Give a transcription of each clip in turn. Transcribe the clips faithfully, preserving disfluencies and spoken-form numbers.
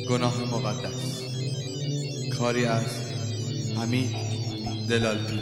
گناه مقدس. کاری از حمید دلالپور.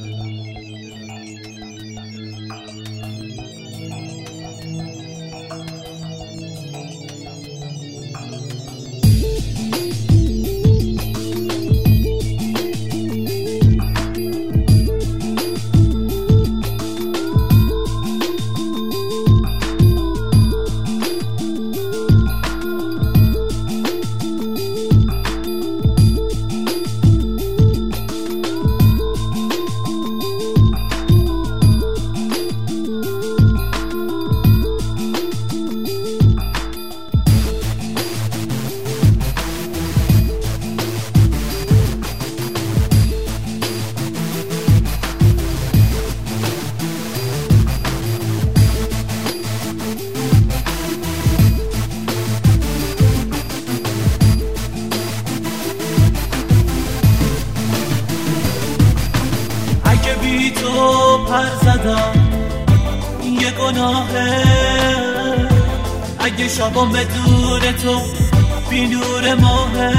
بی تو پر زدم یه گناهه، اگه شبام بدون تو بی نور ماهه،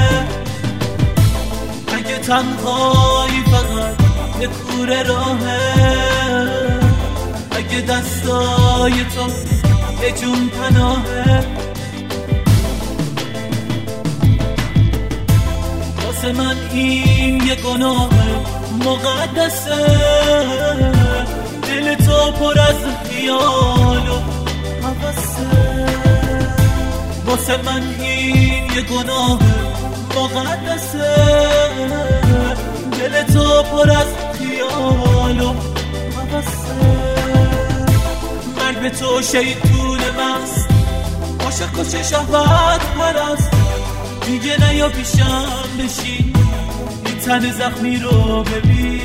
اگه تنهایی فقط یه کوره راهه، اگه دستای تو یه جون پناهه. واسه من این یه گناهه مقدسه، دل تو پر از خیال و هوسه. واسه من این یه گناه مقدسه، دل تو پر از خیال و هوسه. مرگ به تو شیطون مست، عاشق کشه شهوت پرست، دیگه نیا پیشم بشین این تن زخمی رو ببین.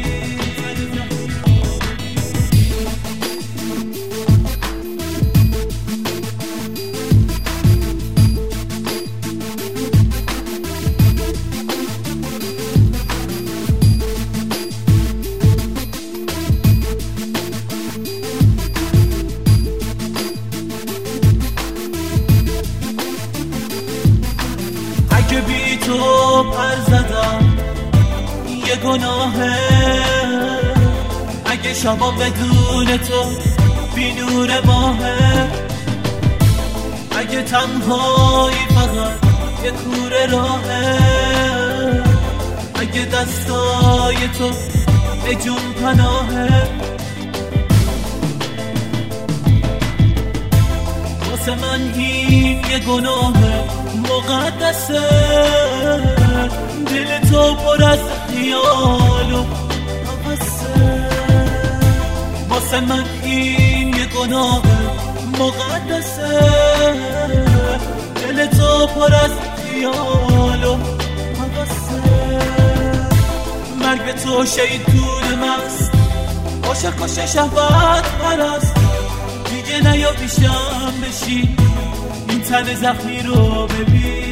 اگه بی تو پر زدم یه گناهه، اگه شبا بدون تو بی نور ماهه، اگه تنهایی فقط یه کوره راهه، اگه دستای تو به جون پناهه. واسه من این یه گناهه مقدسه، دل تو پر از خیال و هوسه. واسه من این یه گناه مقدسه، دل تو پر از خیال و هوسه. مرگ به تو شیطون مست، عاشق کشه شهوت پرست، دیگه نیا پیشم بشین این تن زخمی رو ببین.